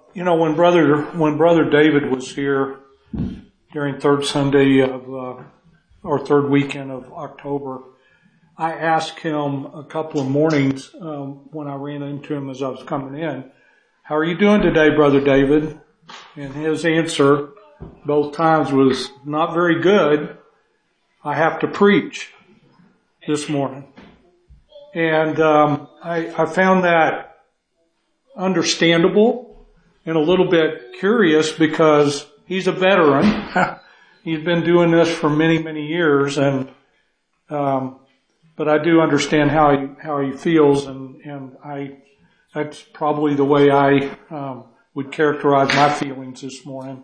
When Brother David was here during third Sunday or third weekend of October, I asked him a couple of mornings when I ran into him as I was coming in, "How are you doing today, Brother David?" And his answer both times was, "Not very good. I have to preach this morning." And I found that understandable and a little bit curious because he's a veteran. He's been doing this for many, many years, and but I do understand how he feels, and that's probably the way I would characterize my feelings this morning.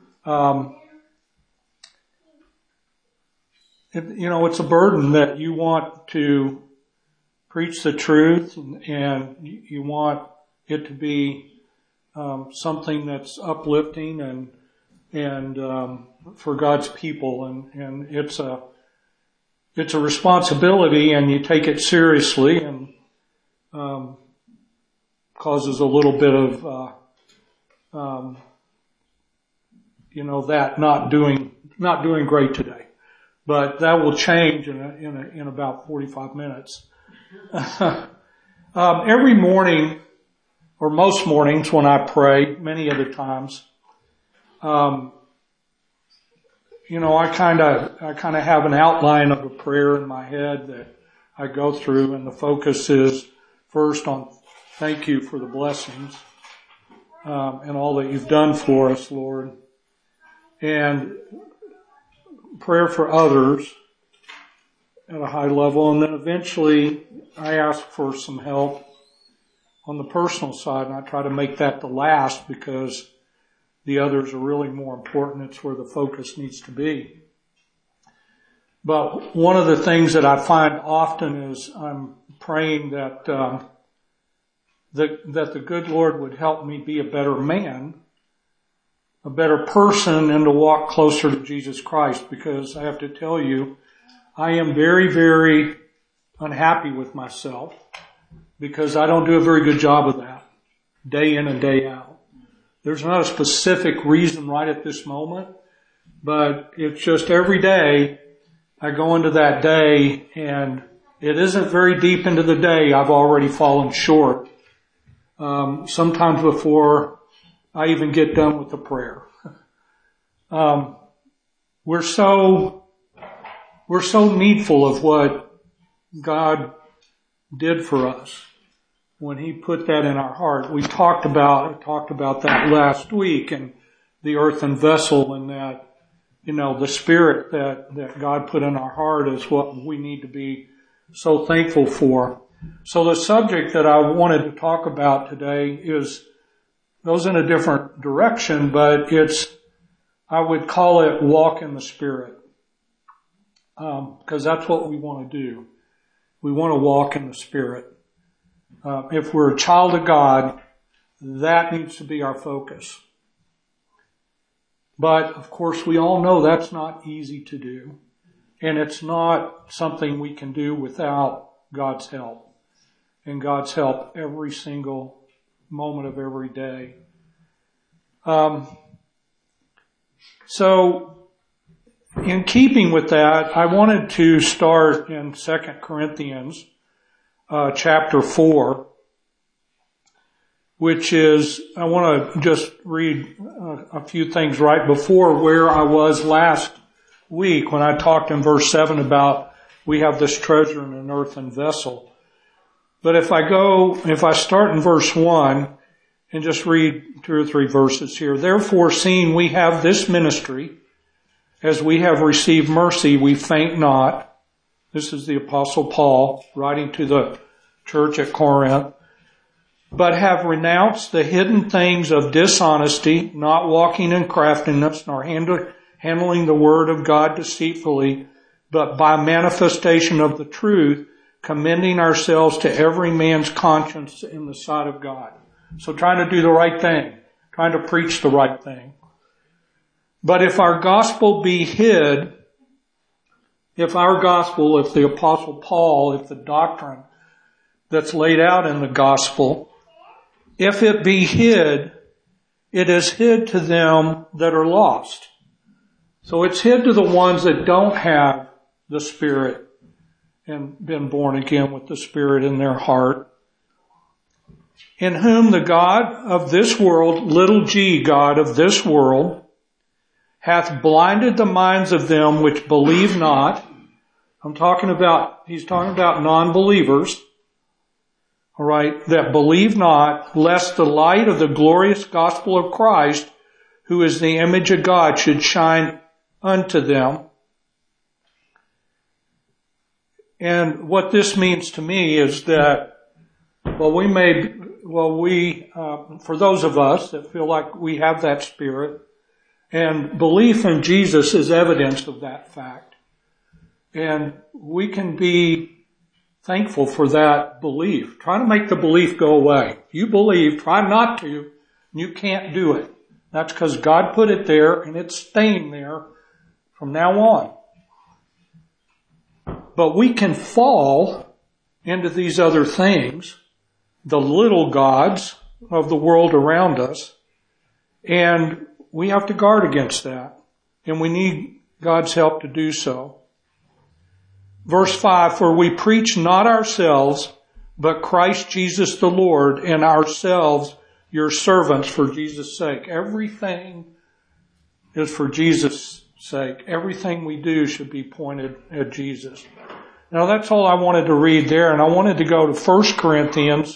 It's a burden that you want to preach the truth, and you want it to be something that's uplifting and for God's people, and it's a responsibility, and you take it seriously, and causes a little bit of that not doing great today, but that will change in about 45 minutes. Every morning, or most mornings when I pray, many of the times, I kind of have an outline of a prayer in my head that I go through, and the focus is first on thank you for the blessings, and all that you've done for us, Lord, and prayer for others at a high level, and then eventually I ask for some help on the personal side, and I try to make that the last because the others are really more important. It's where the focus needs to be. But one of the things that I find often is I'm praying that the good Lord would help me be a better man, a better person, and to walk closer to Jesus Christ, because I have to tell you, I am very, very unhappy with myself because I don't do a very good job of that day in and day out. There's not a specific reason right at this moment, but it's just every day I go into that day, and it isn't very deep into the day I've already fallen short. Sometimes before I even get done with the prayer. We're so needful of what God did for us when He put that in our heart. I talked about that last week, and the earthen vessel, and that, the spirit that God put in our heart is what we need to be so thankful for. So the subject that I wanted to talk about today goes in a different direction, but I would call it walk in the Spirit. Because that's what we want to do. We want to walk in the Spirit. If we're a child of God, that needs to be our focus. But, of course, we all know that's not easy to do. And it's not something we can do without God's help. And God's help every single moment of every day. So, in keeping with that, I wanted to start in 2 Corinthians chapter 4, which is, I want to just read a few things right before where I was last week when I talked in verse 7 about we have this treasure in an earthen vessel. But if I start in verse 1 and just read 2 or 3 verses here. Therefore, seeing we have this ministry, as we have received mercy, we faint not. This is the Apostle Paul writing to the church at Corinth. But have renounced the hidden things of dishonesty, not walking in craftiness, nor handling the word of God deceitfully, but by manifestation of the truth, commending ourselves to every man's conscience in the sight of God. So trying to do the right thing, trying to preach the right thing. But if our gospel be hid, if the Apostle Paul, if the doctrine that's laid out in the gospel, if it be hid, it is hid to them that are lost. So it's hid to the ones that don't have the Spirit and been born again with the Spirit in their heart. In whom the God of this world, little g, God of this world, hath blinded the minds of them which believe not. He's talking about non-believers. All right, that believe not, lest the light of the glorious gospel of Christ, who is the image of God, should shine unto them. And what this means to me is that, for those of us that feel like we have that Spirit, and belief in Jesus is evidence of that fact. And we can be thankful for that belief. Try to make the belief go away. If you believe, try not to, you can't do it. That's because God put it there and it's staying there from now on. But we can fall into these other things, the little gods of the world around us, and we have to guard against that. And we need God's help to do so. Verse 5, for we preach not ourselves, but Christ Jesus the Lord, and ourselves your servants for Jesus' sake. Everything is for Jesus' sake. Everything we do should be pointed at Jesus. Now that's all I wanted to read there, and I wanted to go to 1 Corinthians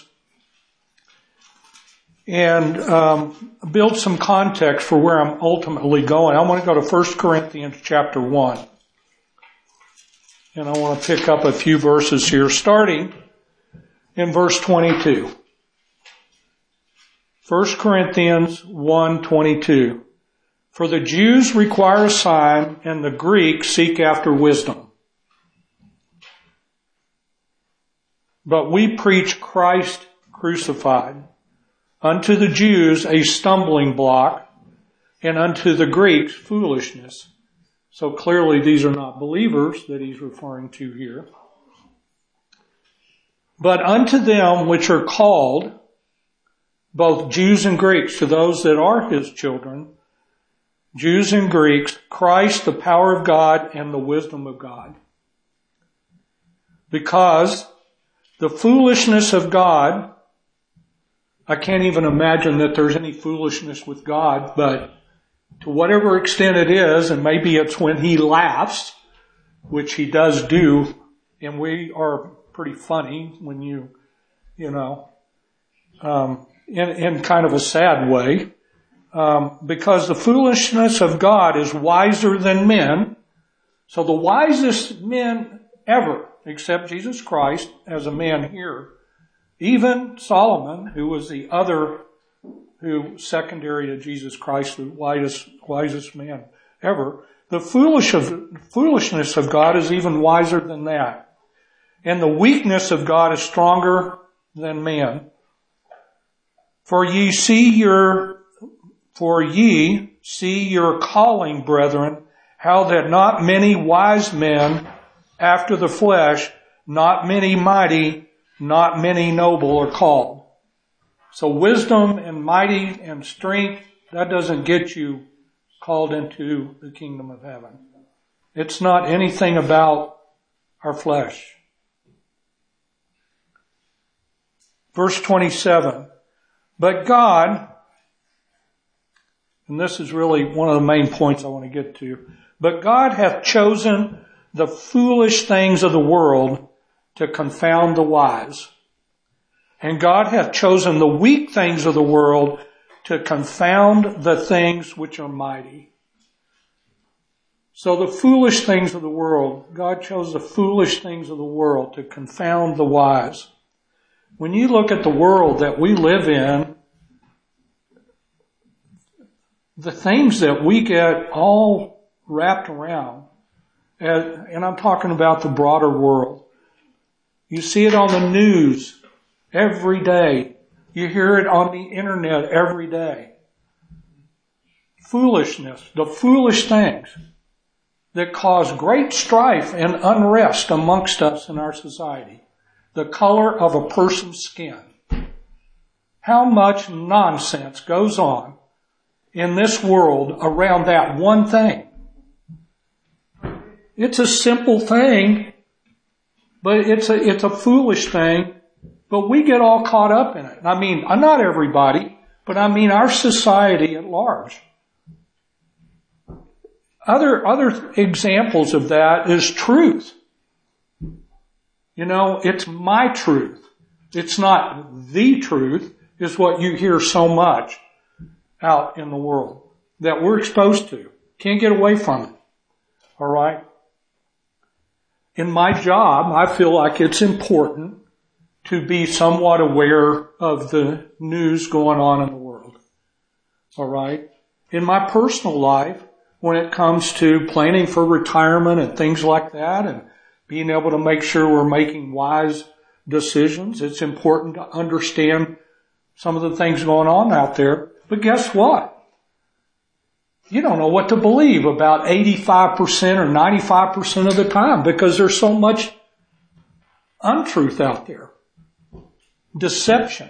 and build some context for where I'm ultimately going. I want to go to 1 Corinthians chapter 1. And I want to pick up a few verses here, starting in verse 22. 1 Corinthians 1:22. For the Jews require a sign, and the Greeks seek after wisdom. But we preach Christ crucified, unto the Jews a stumbling block, and unto the Greeks foolishness. So clearly these are not believers that he's referring to here. But unto them which are called, both Jews and Greeks, to those that are his children, Jews and Greeks, Christ, the power of God and the wisdom of God. Because the foolishness of God, I can't even imagine that there's any foolishness with God, but to whatever extent it is, and maybe it's when he laughs, which he does do, and we are pretty funny when in kind of a sad way, because the foolishness of God is wiser than men. So the wisest men ever, except Jesus Christ as a man here, even Solomon, who was the other who secondary to Jesus Christ, the wisest man ever. The foolishness of God is even wiser than that. And the weakness of God is stronger than man. For ye see your calling, brethren, how that not many wise men after the flesh, not many mighty, not many noble are called. So wisdom and mighty and strength, that doesn't get you called into the kingdom of heaven. It's not anything about our flesh. Verse 27. But God, and this is really one of the main points I want to get to, but God hath chosen the foolish things of the world to confound the wise. And God hath chosen the weak things of the world to confound the things which are mighty. So the foolish things of the world, God chose the foolish things of the world to confound the wise. When you look at the world that we live in, the things that we get all wrapped around, and I'm talking about the broader world. You see it on the news every day. You hear it on the internet every day. Foolishness, the foolish things that cause great strife and unrest amongst us in our society. The color of a person's skin. How much nonsense goes on in this world around that one thing. It's a simple thing, but it's a foolish thing, but we get all caught up in it. I mean, not everybody, but I mean our society at large. Other examples of that is truth. You know, it's my truth. It's not the truth, is what you hear so much out in the world that we're exposed to. Can't get away from it. All right? In my job, I feel like it's important to be somewhat aware of the news going on in the world. All right? In my personal life, when it comes to planning for retirement and things like that and being able to make sure we're making wise decisions, it's important to understand some of the things going on out there. But guess what? You don't know what to believe about 85% or 95% of the time because there's so much untruth out there. Deception.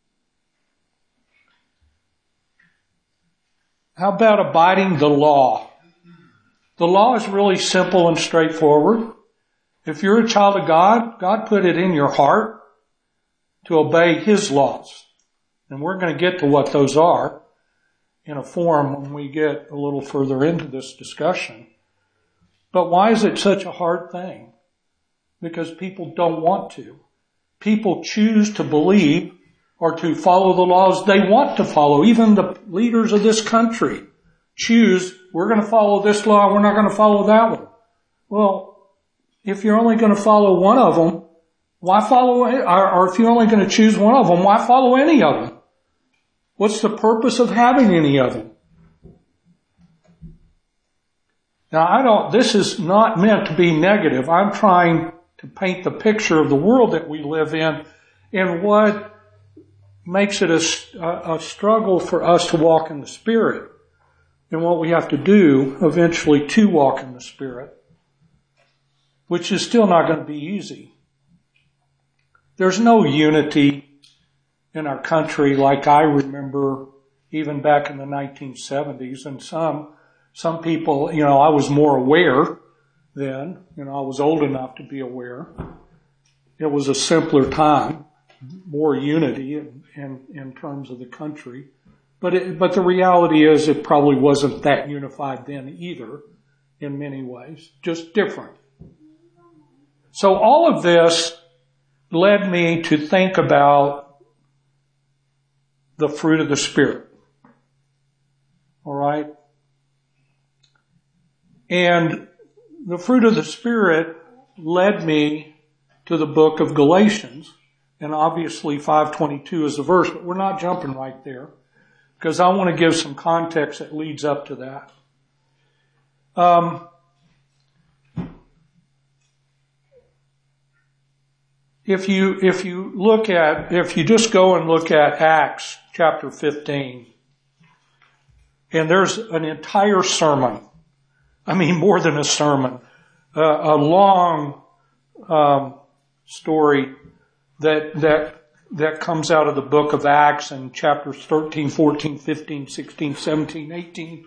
How about abiding the law? The law is really simple and straightforward. If you're a child of God, God put it in your heart to obey His laws. And we're going to get to what those are in a form when we get a little further into this discussion. But why is it such a hard thing? Because people don't want to. People choose to believe or to follow the laws they want to follow. Even the leaders of this country choose, we're going to follow this law, we're not going to follow that one. Well, if you're only going to follow one of them, why follow, or if you're only going to choose one of them, why follow any of them? What's the purpose of having any of them? Now, this is not meant to be negative. I'm trying to paint the picture of the world that we live in and what makes it a struggle for us to walk in the Spirit and what we have to do eventually to walk in the Spirit, which is still not going to be easy. There's no unity in our country like I remember even back in the 1970s. And some people, I was more aware then. I was old enough to be aware. It was a simpler time, more unity in terms of the country. But the reality is it probably wasn't that unified then either in many ways, just different. So all of this led me to think about the fruit of the Spirit. All right? And the fruit of the Spirit led me to the book of Galatians. And obviously 5:22 is the verse, but we're not jumping right there because I want to give some context that leads up to that. If you just go and look at Acts chapter 15, and there's an entire sermon, I mean more than a sermon, a long story that comes out of the book of Acts in chapters 13, 14, 15, 16, 17, 18,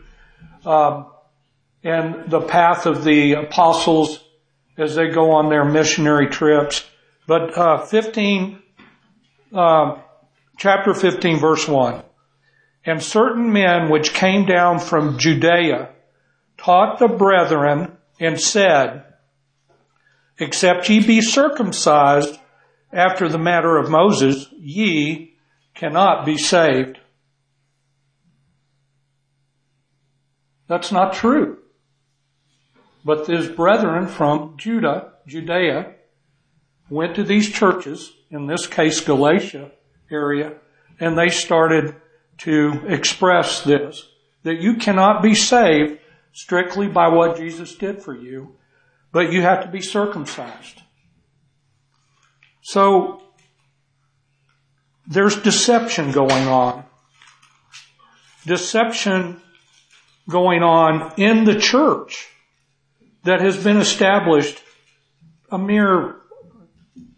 and the path of the apostles as they go on their missionary trips. But chapter 15, verse 1. And certain men which came down from Judea taught the brethren and said, except ye be circumcised after the manner of Moses, ye cannot be saved. That's not true. But these brethren from Judea, went to these churches, in this case Galatia area, and they started to express this, that you cannot be saved strictly by what Jesus did for you, but you have to be circumcised. So there's deception going on. Deception going on in the church that has been established a mere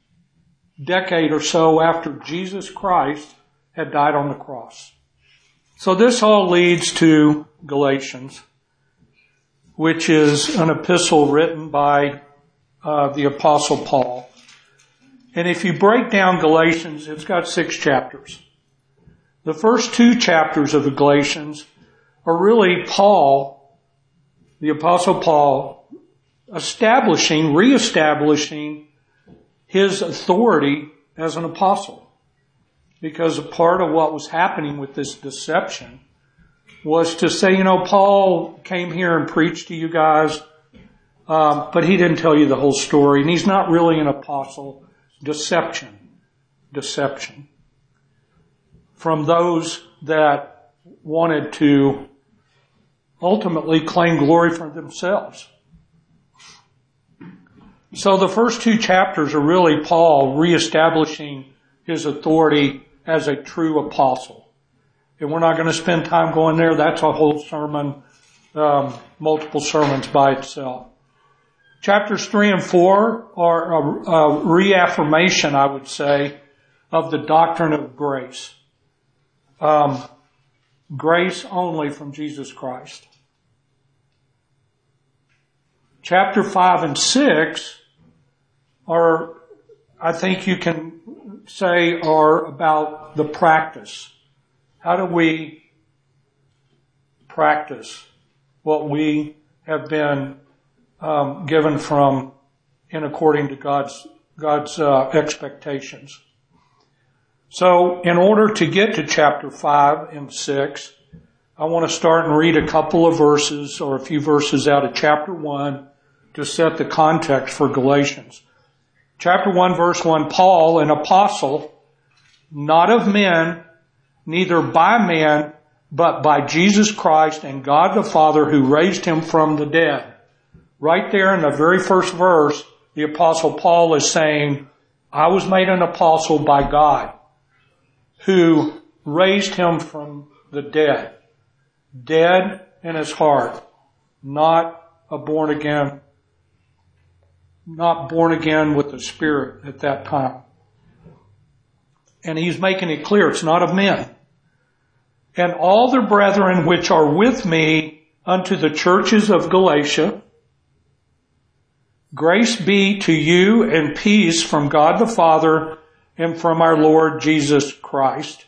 decade or so after Jesus Christ had died on the cross. So this all leads to Galatians, which is an epistle written by the Apostle Paul. And if you break down Galatians, it's got 6 chapters. The first 2 chapters of the Galatians are really Paul, the Apostle Paul, reestablishing his authority as an apostle. Because a part of what was happening with this deception was to say, Paul came here and preached to you guys, but he didn't tell you the whole story, and he's not really an apostle. Deception. From those that wanted to ultimately claim glory for themselves. So the first 2 chapters are really Paul reestablishing his authority as a true apostle. And we're not going to spend time going there. That's a whole sermon, multiple sermons by itself. Chapters 3 and 4 are a reaffirmation, I would say, of the doctrine of grace. Grace only from Jesus Christ. Chapter 5 and 6 are, I think you can say, are about the practice. How do we practice what we have been given from in according to God's expectations? So in order to get to chapter 5 and 6, I want to start and read a couple of verses or a few verses out of chapter 1 to set the context for Galatians. Chapter 1, verse 1, Paul, an apostle, not of men, neither by man, but by Jesus Christ and God the Father who raised him from the dead. Right there in the very first verse, the Apostle Paul is saying, I was made an apostle by God who raised him from the dead. Dead in his heart, not born again with the Spirit at that time. And he's making it clear it's not of men. And all the brethren which are with me unto the churches of Galatia, grace be to you and peace from God the Father and from our Lord Jesus Christ.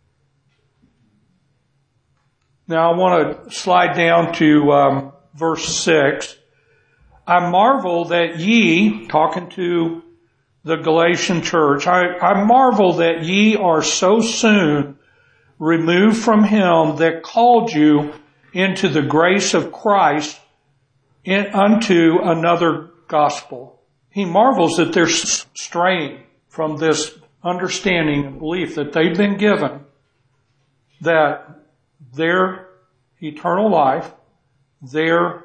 Now I want to slide down to verse 6. I marvel that ye, talking to the Galatian church, I marvel that ye are so soon removed from him that called you into the grace of Christ unto another gospel. He marvels that they're straying from this understanding and belief that they've been given, that their eternal life, their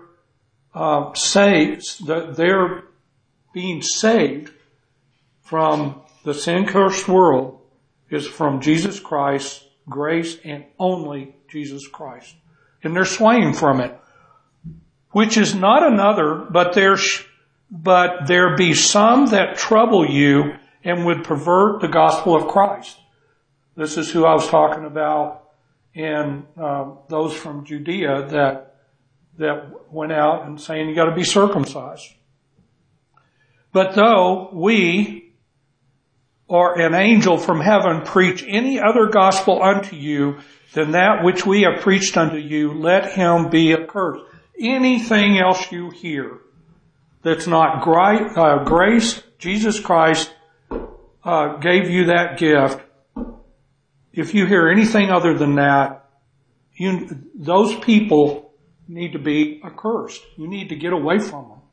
they're being saved from the sin-cursed world is from Jesus Christ, grace, and only Jesus Christ. And they're swaying from it, which is not another, but there be some that trouble you and would pervert the gospel of Christ. This is who I was talking about in those from Judea that went out and saying you got to be circumcised. But though we or an angel from heaven preach any other gospel unto you than that which we have preached unto you, let him be accursed. Anything else you hear that's not grace, Jesus Christ gave you that gift. If you hear anything other than that, those people need to be accursed. You need to get away from them.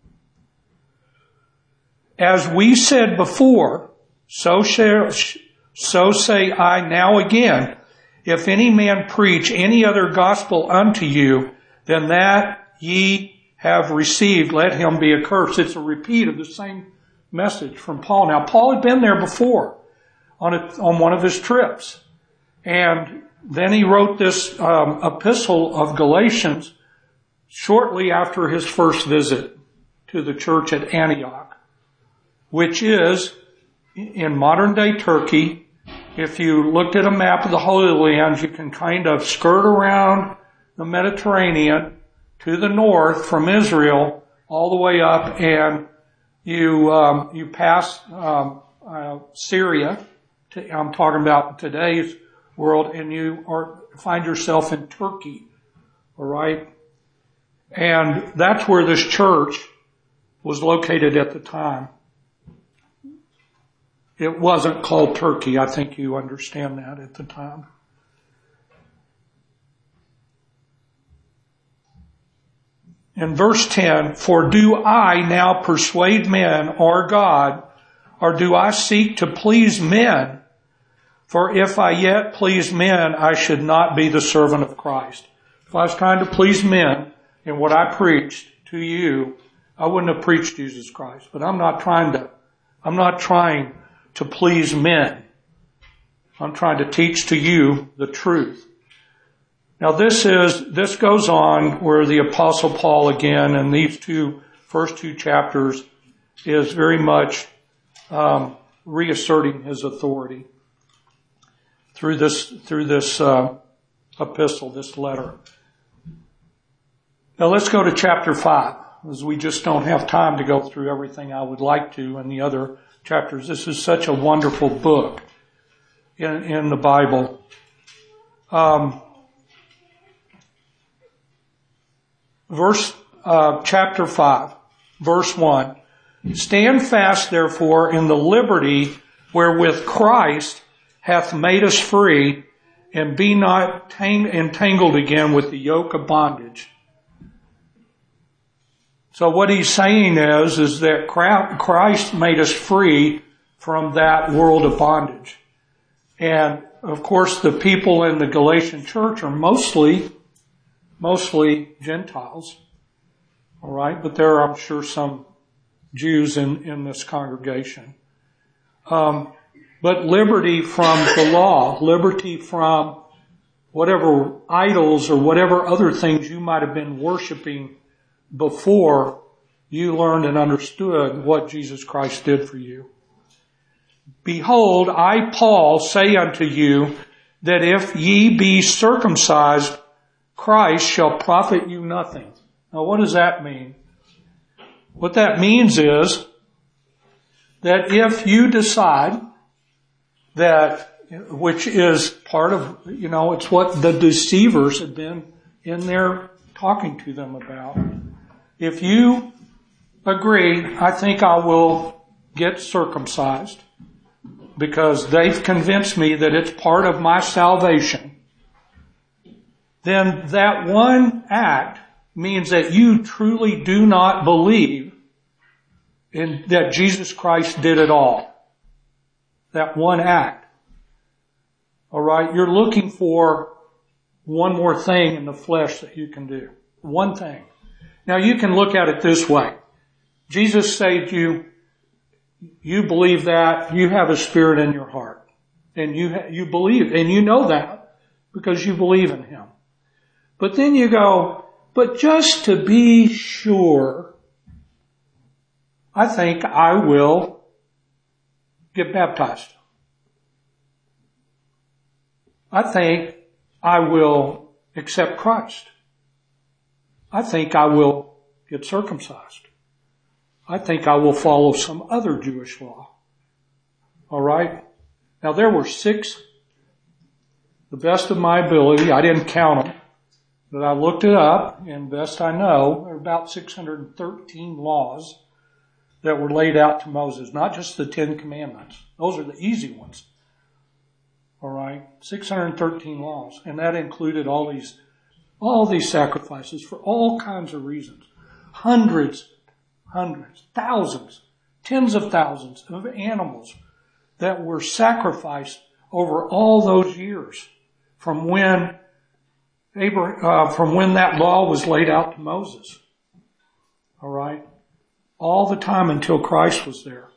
As we said before, so say I now again, if any man preach any other gospel unto you than that ye have received, let him be accursed. It's a repeat of the same message from Paul. Now, Paul had been there before on one of his trips. And then he wrote this epistle of Galatians shortly after his first visit to the church at Antioch, which is in modern day Turkey if you looked at a map of the Holy Land, you can kind of skirt around the Mediterranean to the north from Israel all the way up, and you pass Syria. I'm talking about today's world, and you find yourself in Turkey. All right, and that's where this church was located at the time. It wasn't called Turkey. I think you understand that at the time. In verse 10, for do I now persuade men or God, or do I seek to please men? For if I yet please men, I should not be the servant of Christ. If I was trying to please men in what I preached to you, I wouldn't have preached Jesus Christ. But I'm not trying to please men. I'm trying to teach to you the truth. Now this goes on where the Apostle Paul again in these first two chapters is very much reasserting his authority through this epistle, this letter. Now let's go to chapter 5, as we just don't have time to go through everything I would like to in the other chapters. This is such a wonderful book in the Bible. Chapter 5, verse 1. Stand fast, therefore, in the liberty wherewith Christ hath made us free, and be not entangled again with the yoke of bondage. So what he's saying is that Christ made us free from that world of bondage. And of course the people in the Galatian church are mostly Gentiles. All right, but there are, I'm sure, some Jews in this congregation. But liberty from the law, liberty from whatever idols or whatever other things you might have been worshiping before you learned and understood what Jesus Christ did for you. Behold, I, Paul, say unto you that if ye be circumcised, Christ shall profit you nothing. Now what does that mean? What that means is that if you decide that, which is part of, it's what the deceivers have been in there talking to them about. If you agree, I think I will get circumcised because they've convinced me that it's part of my salvation, then that one act means that you truly do not believe in that Jesus Christ did it all. That one act. All right, you're looking for one more thing in the flesh that you can do. One thing. Now you can look at it this way. Jesus saved you. You believe that. You have a spirit in your heart. And you believe, and you know that because you believe in Him. But then you go, but just to be sure, I think I will get baptized. I think I will accept Christ. I think I will get circumcised. I think I will follow some other Jewish law. All right? Now there were 6, the best of my ability, I didn't count them, but I looked it up, and best I know, there are about 613 laws that were laid out to Moses, not just the 10 commandments. Those are the easy ones. All right? 613 laws, and that included all these sacrifices for all kinds of reasons. Hundreds, thousands, tens of thousands of animals that were sacrificed over all those years from when that law was laid out to Moses. All right? All the time until Christ was there.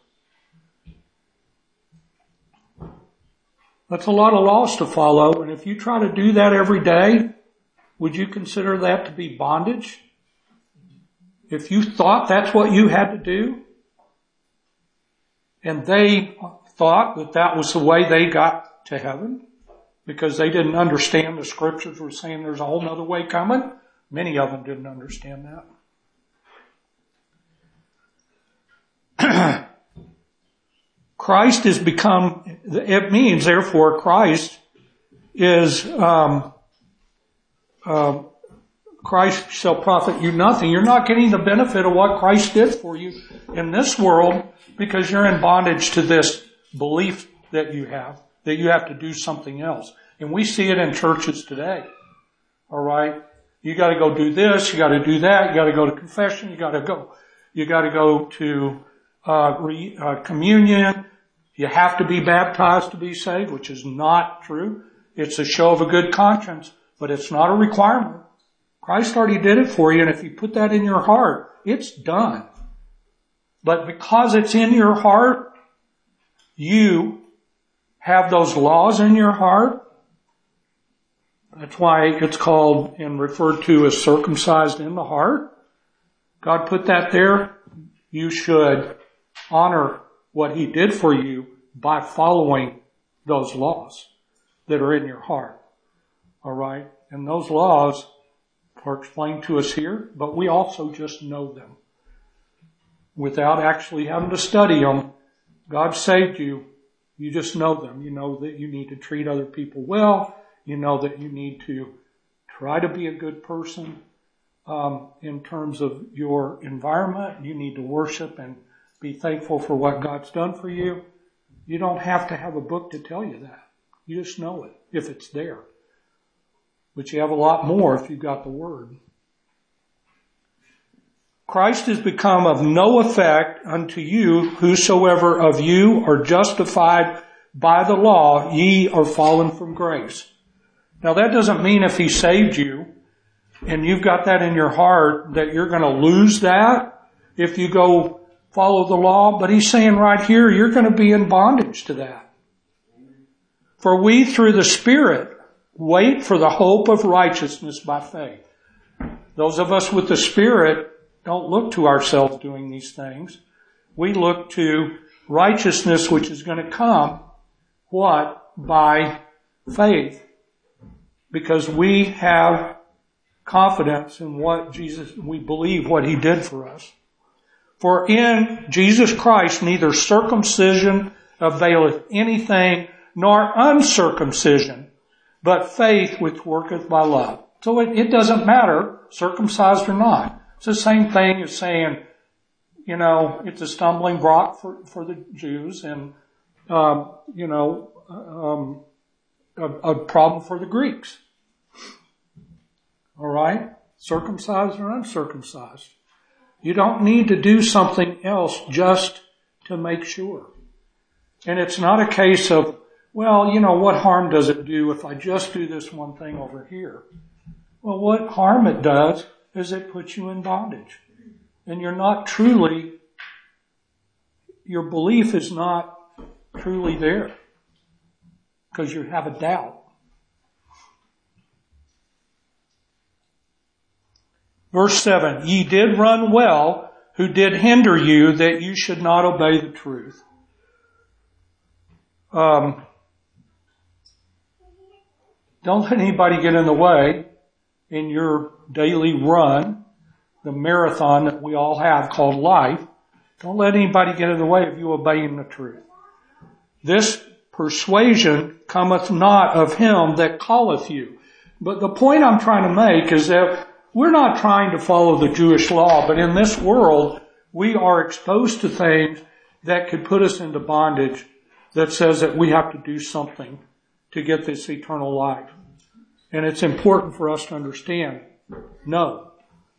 That's a lot of laws to follow, and if you try to do that every day, would you consider that to be bondage? If you thought that's what you had to do, and they thought that was the way they got to heaven because they didn't understand the scriptures were saying there's a whole other way coming. Many of them didn't understand that. Christ has become, it means therefore Christ is, Christ shall profit you nothing. You're not getting the benefit of what Christ did for you in this world because you're in bondage to this belief that you have to do something else. And we see it in churches today. Alright? You gotta go do this, you gotta do that, you gotta go to confession, you gotta go to communion, you have to be baptized to be saved, which is not true. It's a show of a good conscience, but it's not a requirement. Christ already did it for you, and if you put that in your heart, it's done. But because it's in your heart, you have those laws in your heart. That's why it's called and referred to as circumcised in the heart. God put that there. You should honor what He did for you by following those laws that are in your heart. Alright? And those laws are explained to us here, but we also just know them. Without actually having to study them, God saved you. You just know them. You know that you need to treat other people well. You know that you need to try to be a good person in terms of your environment. You need to worship and be thankful for what God's done for you. You don't have to have a book to tell you that. You just know it if it's there. But you have a lot more if you've got the Word. Christ has become of no effect unto you, whosoever of you are justified by the law, ye are fallen from grace. Now that doesn't mean if He saved you, and you've got that in your heart, that you're going to lose that if you go follow the law. But He's saying right here, you're going to be in bondage to that. For we through the Spirit wait for the hope of righteousness by faith. Those of us with the Spirit don't look to ourselves doing these things. We look to righteousness which is going to come, what? By faith. Because we have confidence in what we believe what He did for us. For in Jesus Christ neither circumcision availeth anything, nor uncircumcision, but faith which worketh by love. So it doesn't matter, circumcised or not. It's the same thing as saying, it's a stumbling block for the Jews and, a problem for the Greeks. Alright? Circumcised or uncircumcised. You don't need to do something else just to make sure. And it's not a case of, what harm does it do if I just do this one thing over here? Well, what harm it does is it puts you in bondage. And you're not truly, your belief is not truly there. Because you have a doubt. Verse 7, ye did run well, who did hinder you that you should not obey the truth. Don't let anybody get in the way in your daily run, the marathon that we all have called life. Don't let anybody get in the way of you obeying the truth. This persuasion cometh not of him that calleth you. But the point I'm trying to make is that we're not trying to follow the Jewish law, but in this world, we are exposed to things that could put us into bondage that says that we have to do something to get this eternal life. And it's important for us to understand. No.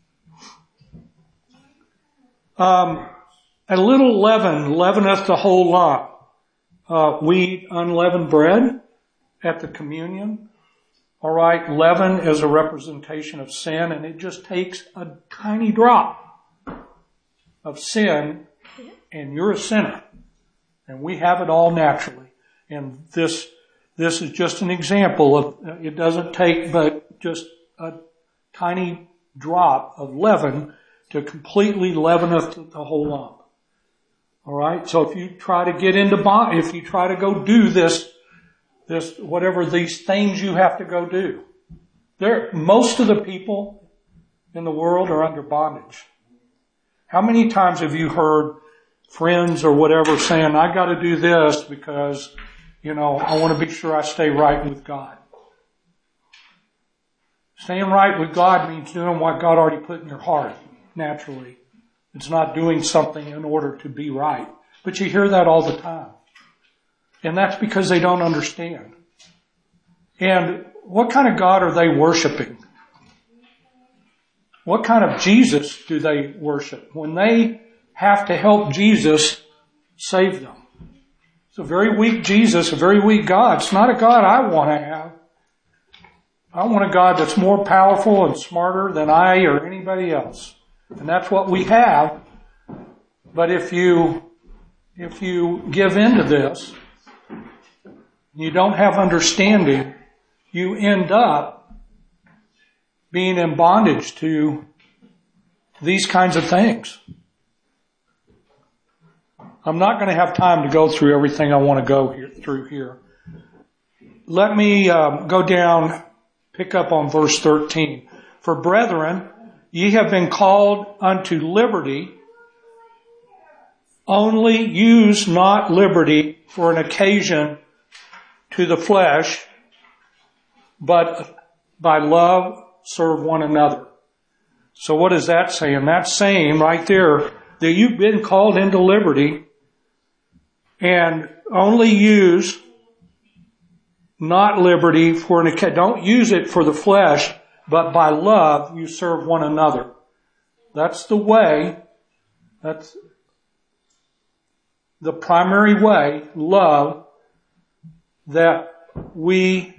A little leaven leaveneth the whole lump. We eat unleavened bread at the communion. Alright, leaven is a representation of sin, and it just takes a tiny drop of sin, and you're a sinner. And we have it all naturally. And this is just an example of, it doesn't take but just a tiny drop of leaven to completely leaveneth the whole lump. Alright, so if you try to get into if you try to go do this whatever these things you have to go do. Most of the people in the world are under bondage. How many times have you heard friends or whatever saying, I got to do this because, I want to be sure I stay right with God. Staying right with God means doing what God already put in your heart, naturally. It's not doing something in order to be right. But you hear that all the time. And that's because they don't understand. And what kind of God are they worshiping? What kind of Jesus do they worship when they have to help Jesus save them? It's a very weak Jesus, a very weak God. It's not a God I want to have. I want a God that's more powerful and smarter than I or anybody else. And that's what we have. But if you give in to this, you don't have understanding, you end up being in bondage to these kinds of things. I'm not going to have time to go through everything I want to go through here. Let me go down, pick up on verse 13. For brethren, ye have been called unto liberty. Only use not liberty for an occasion to the flesh, but by love serve one another. So what is that saying? That's saying right there that you've been called into liberty and only use not liberty for an occasion. Don't use it for the flesh, but by love you serve one another. That's the way. That's the primary way, love, that we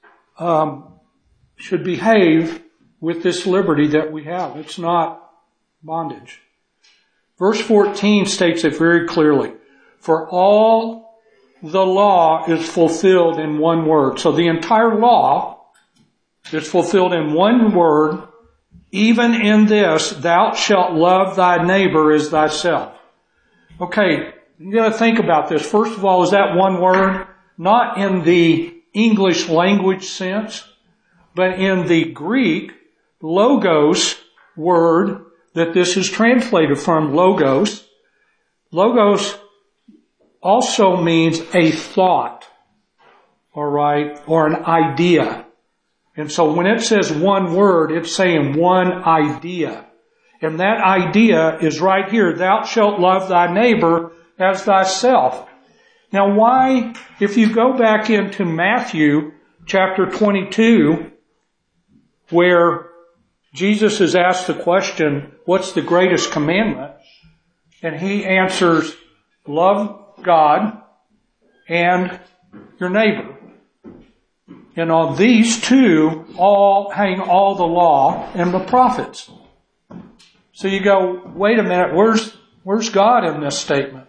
should behave with this liberty that we have. It's not bondage. Verse 14 states it very clearly. For all the law is fulfilled in one word. So the entire law is fulfilled in one word. Even in this, thou shalt love thy neighbor as thyself. Okay, you got to think about this. First of all, is that one word? Not in the English language sense, but in the Greek logos word that this is translated from, logos. Logos also means a thought, all right, or an idea. And so when it says one word, it's saying one idea. And that idea is right here. Thou shalt love thy neighbor as thyself. Now why, if you go back into Matthew chapter 22, where Jesus is asked the question, what's the greatest commandment? And he answers, love God and your neighbor. And on these two all hang all the law and the prophets. So you go, wait a minute, where's God in this statement?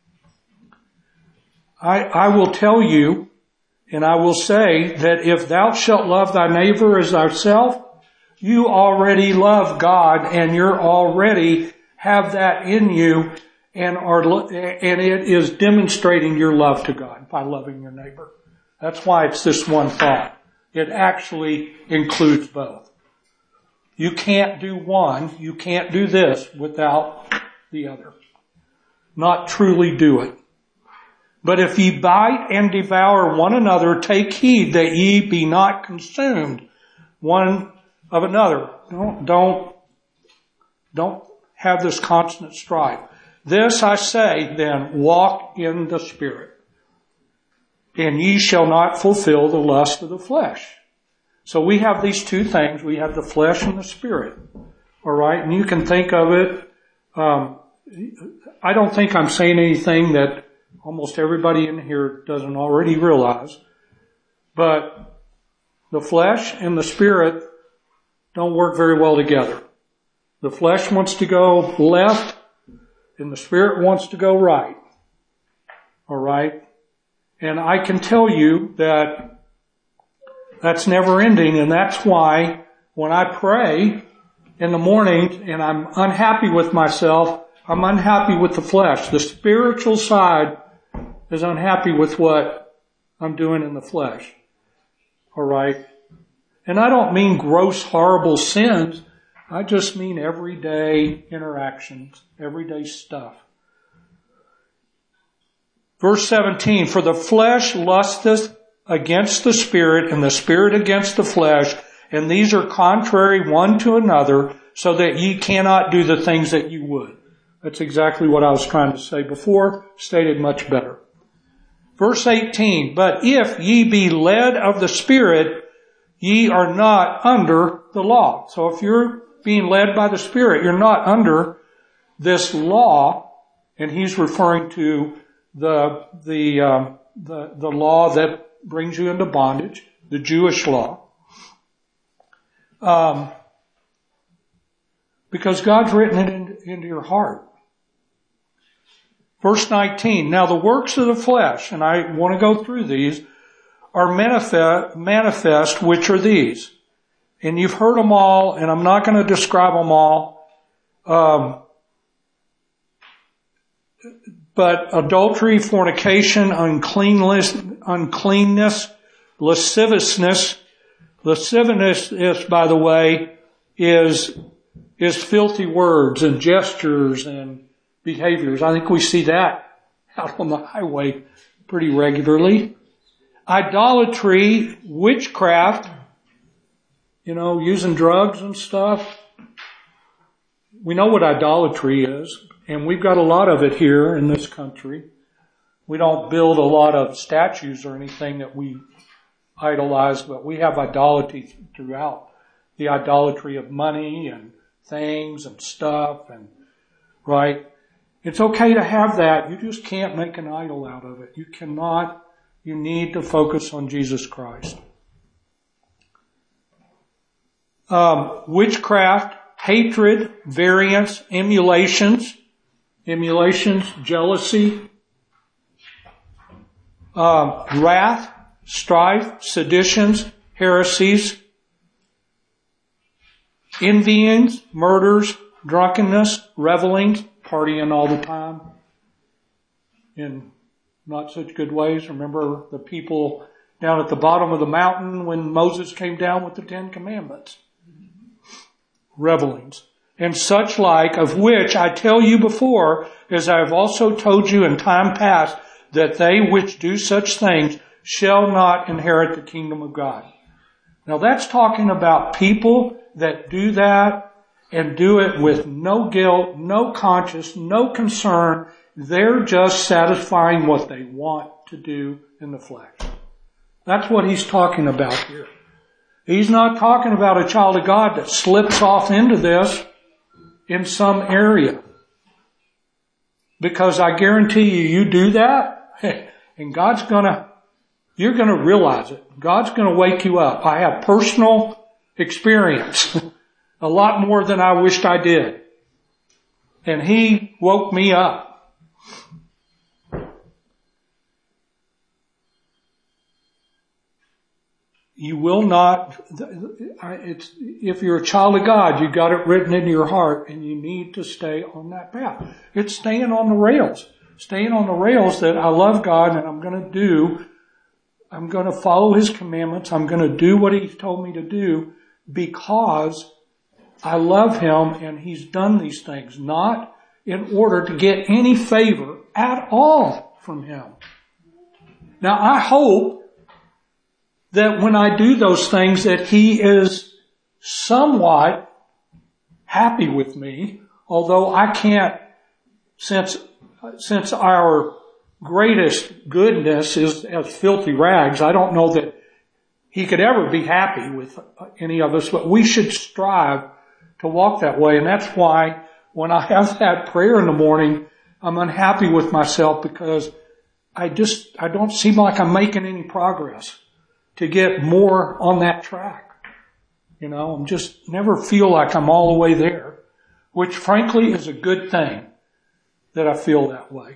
I will tell you, and I will say that if thou shalt love thy neighbor as thyself, you already love God and you're already have that in you and it is demonstrating your love to God by loving your neighbor. That's why it's this one thought. It actually includes both. You can't do one, you can't do this without the other. Not truly do it. But if ye bite and devour one another, take heed that ye be not consumed one of another. Don't have this constant strife. This I say then, walk in the Spirit, and ye shall not fulfill the lust of the flesh. So we have these two things. We have the flesh and the Spirit. All right? And you can think of it. I don't think I'm saying anything that almost everybody in here doesn't already realize. But the flesh and the Spirit don't work very well together. The flesh wants to go left and the Spirit wants to go right. All right? And I can tell you that that's never ending, and that's why when I pray in the morning and I'm unhappy with myself, I'm unhappy with the flesh. The spiritual side is unhappy with what I'm doing in the flesh. All right? And I don't mean gross, horrible sins. I just mean everyday interactions, everyday stuff. Verse 17, for the flesh lusteth against the Spirit, and the Spirit against the flesh, and these are contrary one to another, so that ye cannot do the things that you would. That's exactly what I was trying to say before, stated much better. Verse 18, but if ye be led of the Spirit, ye are not under the law. So if you're being led by the Spirit, you're not under this law, and he's referring to the law that brings you into bondage, the Jewish law. Because God's written it into your heart. Verse 19, now the works of the flesh, and I want to go through these, are manifest, which are these. And you've heard them all, and I'm not going to describe them all. But adultery, fornication, uncleanness, lasciviousness. Lasciviousness, by the way, is filthy words and gestures and behaviors. I think we see that out on the highway pretty regularly. Idolatry, witchcraft, using drugs and stuff. We know what idolatry is, and we've got a lot of it here in this country. We don't build a lot of statues or anything that we idolize, but we have idolatry throughout. The idolatry of money and things and stuff, and right? It's okay to have that. You just can't make an idol out of it. You cannot. You need to focus on Jesus Christ. Witchcraft, hatred, variance, emulations, jealousy, wrath, strife, seditions, heresies, envyings, murders, drunkenness, revelings, partying all the time in not such good ways. Remember the people down at the bottom of the mountain when Moses came down with the 10 Commandments. Revelings. And such like, of which I tell you before, as I have also told you in time past, that they which do such things shall not inherit the kingdom of God. Now that's talking about people that do that and do it with no guilt, no conscience, no concern. They're just satisfying what they want to do in the flesh. That's what he's talking about here. He's not talking about a child of God that slips off into this in some area. Because I guarantee you do that, and you're gonna realize it. God's gonna wake you up. I have personal experience. A lot more than I wished I did. And he woke me up. You will not, if you're a child of God, you got it written in your heart, and you need to stay on that path. It's staying on the rails. Staying on the rails that I love God and I'm going to follow His commandments. I'm going to do what He's told me to do because I love Him and He's done these things, not in order to get any favor at all from Him. Now I hope that when I do those things that He is somewhat happy with me, although I can't, since our greatest goodness is as filthy rags, I don't know that He could ever be happy with any of us, but we should strive to walk that way. And that's why when I have that prayer in the morning, I'm unhappy with myself because I don't seem like I'm making any progress to get more on that track. I'm just never feel like I'm all the way there, which frankly is a good thing that I feel that way.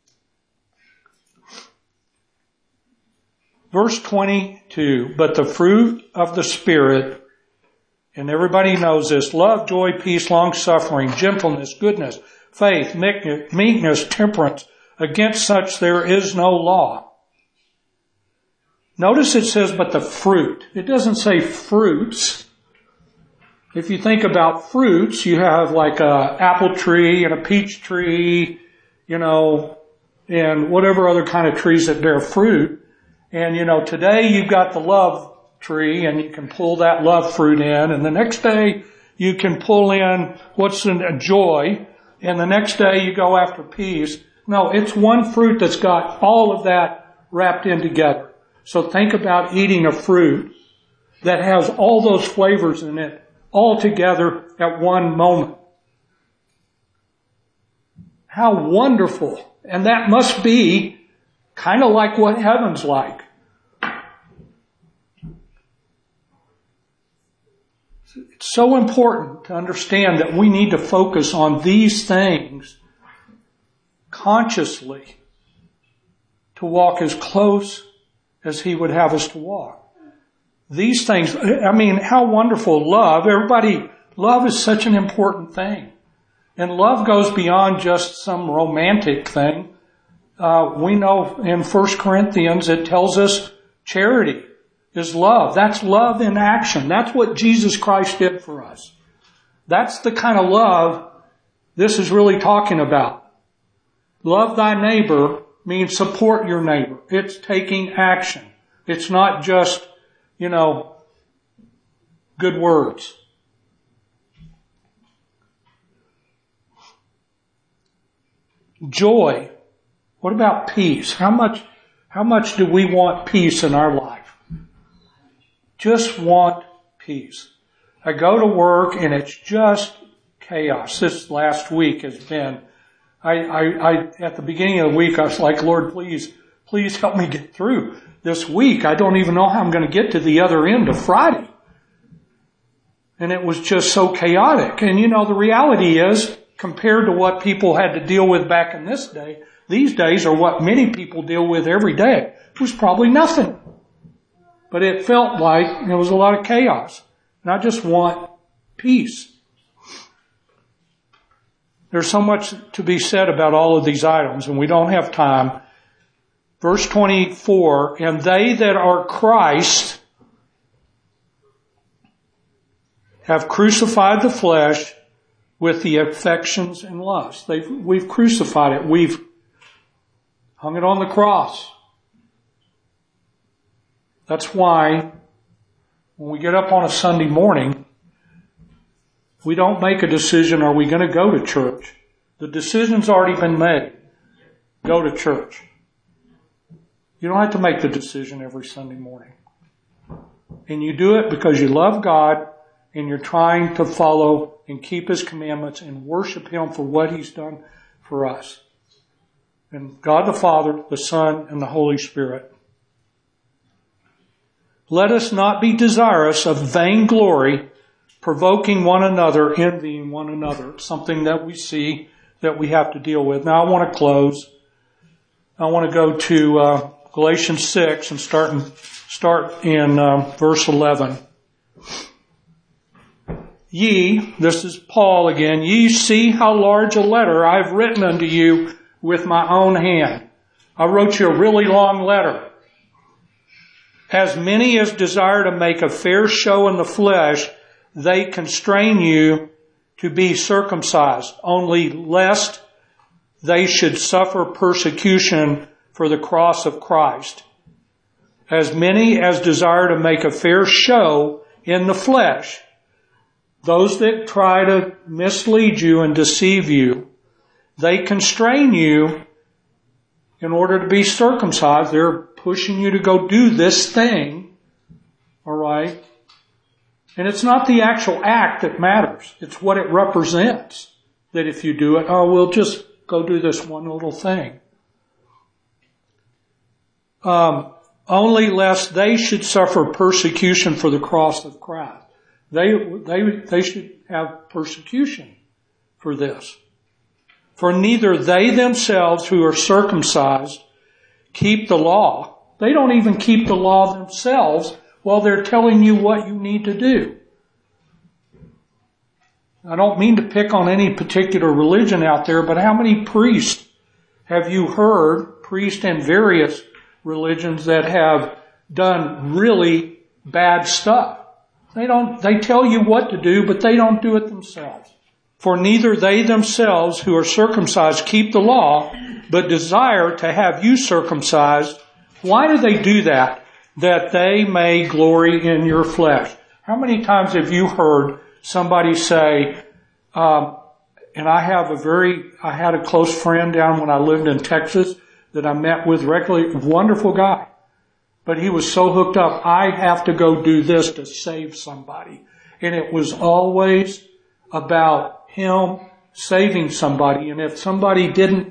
Verse 22, but the fruit of the Spirit, and everybody knows this, love, joy, peace, long-suffering, gentleness, goodness, faith, meekness, temperance. Against such there is no law. Notice it says, but the fruit. It doesn't say fruits. If you think about fruits, you have like a apple tree and a peach tree, and whatever other kind of trees that bear fruit. And, today you've got the love tree and you can pull that love fruit in. And the next day you can pull in what's in a joy. And the next day you go after peace. No, it's one fruit that's got all of that wrapped in together. So think about eating a fruit that has all those flavors in it all together at one moment. How wonderful. And that must be kind of like what heaven's like. It's so important to understand that we need to focus on these things consciously to walk as close as He would have us to walk. These things, how wonderful love. Love is such an important thing. And love goes beyond just some romantic thing. We know in 1 Corinthians it tells us charity is love. That's love in action. That's what Jesus Christ did for us. That's the kind of love this is really talking about. Love thy neighbor means support your neighbor. It's taking action. It's not just, good words. Joy. What about peace? How much do we want peace in our life? Just want peace. I go to work and it's just chaos. This last week has been, I at the beginning of the week I was like, Lord, please help me get through this week. I don't even know how I'm going to get to the other end of Friday. And it was just so chaotic. And the reality is, compared to what people had to deal with back in this day, these days are what many people deal with every day. It was probably nothing. But it felt like there was a lot of chaos. And I just want peace. There's so much to be said about all of these items, and we don't have time. Verse 24, and they that are Christ have crucified the flesh with the affections and lusts. We've crucified it. We've hung it on the cross. That's why when we get up on a Sunday morning, we don't make a decision, are we going to go to church? The decision's already been made. Go to church. You don't have to make the decision every Sunday morning. And you do it because you love God and you're trying to follow and keep His commandments and worship Him for what He's done for us. And God the Father, the Son, and the Holy Spirit. Let us not be desirous of vainglory, provoking one another, envying one another. It's something that we see that we have to deal with. Now I want to close. I want to go to Galatians 6 and start in verse 11. Ye, this is Paul again, ye see how large a letter I have written unto you with my own hand. I wrote you a really long letter. As many as desire to make a fair show in the flesh, they constrain you to be circumcised, only lest they should suffer persecution for the cross of Christ. As many as desire to make a fair show in the flesh, those that try to mislead you and deceive you, they constrain you in order to be circumcised. They're pushing you to go do this thing. All right? And it's not the actual act that matters. It's what it represents. That if you do it, we'll just go do this one little thing. Only lest they should suffer persecution for the cross of Christ. They should have persecution for this. For neither they themselves who are circumcised keep the law. They don't even keep the law themselves while they're telling you what you need to do. I don't mean to pick on any particular religion out there, but how many priests have you heard, priests in various religions that have done really bad stuff. They tell you what to do, but they don't do it themselves. For neither they themselves who are circumcised keep the law, but desire to have you circumcised. Why do they do that? That they may glory in your flesh. How many times have you heard somebody say, and I had a close friend down when I lived in Texas that I met with regularly, wonderful guy. But he was so hooked up, I have to go do this to save somebody. And it was always about him saving somebody. And if somebody didn't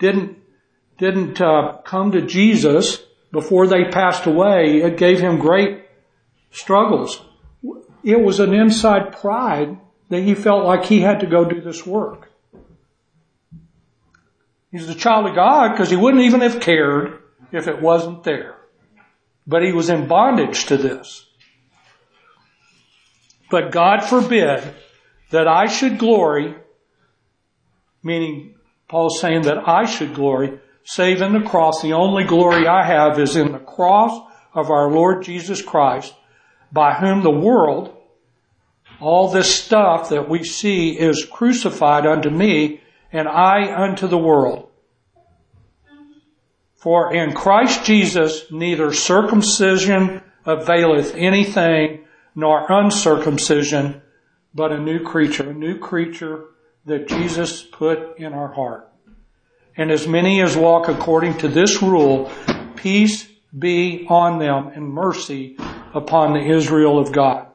come to Jesus before they passed away, it gave him great struggles. It was an inside pride that he felt like he had to go do this work. He's the child of God because he wouldn't even have cared if it wasn't there. But he was in bondage to this. But God forbid that I should glory, meaning Paul's saying that I should glory, save in the cross. The only glory I have is in the cross of our Lord Jesus Christ, by whom the world, all this stuff that we see, is crucified unto me, and I unto the world. For in Christ Jesus neither circumcision availeth anything, nor uncircumcision, but a new creature that Jesus put in our heart. And as many as walk according to this rule, peace be on them and mercy upon the Israel of God.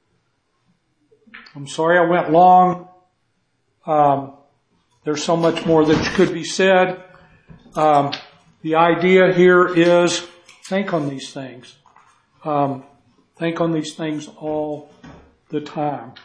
I'm sorry I went long. There's so much more that could be said. The idea here is think on these things. Think on these things all the time.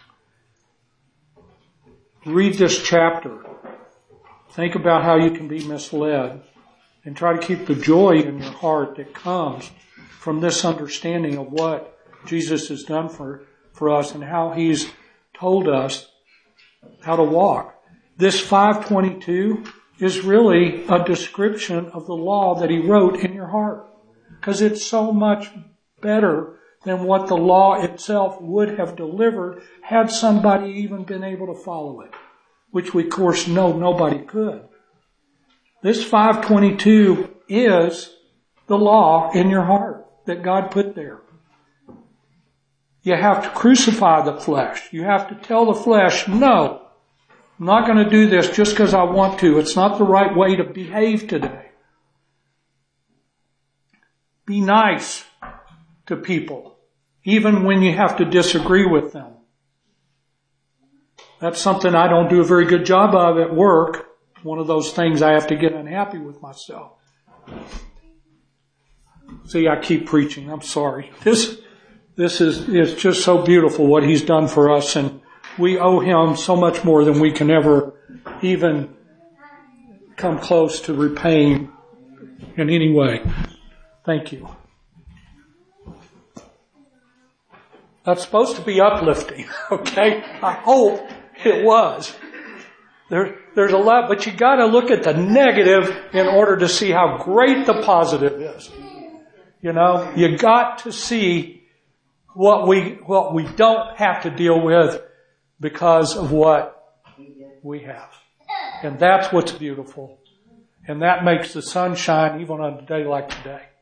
Read this chapter. Think about how you can be misled, and try to keep the joy in your heart that comes from this understanding of what Jesus has done for us and how He's told us how to walk. This 522 is really a description of the law that He wrote in your heart, because it's so much better than what the law itself would have delivered had somebody even been able to follow it, which we of course know nobody could. This 522 is the law in your heart that God put there. You have to crucify the flesh. You have to tell the flesh, no, I'm not going to do this just because I want to. It's not the right way to behave today. Be nice to people, even when you have to disagree with them. That's something I don't do a very good job of at work. One of those things I have to get unhappy with myself. See, I keep preaching. I'm sorry. This is just so beautiful what He's done for us, and we owe Him so much more than we can ever even come close to repaying in any way. Thank you. That's supposed to be uplifting, okay? I hope it was. There's a lot, but you got to look at the negative in order to see how great the positive is. You know, you got to see what we don't have to deal with because of what we have. And that's what's beautiful. And that makes the sun shine even on a day like today.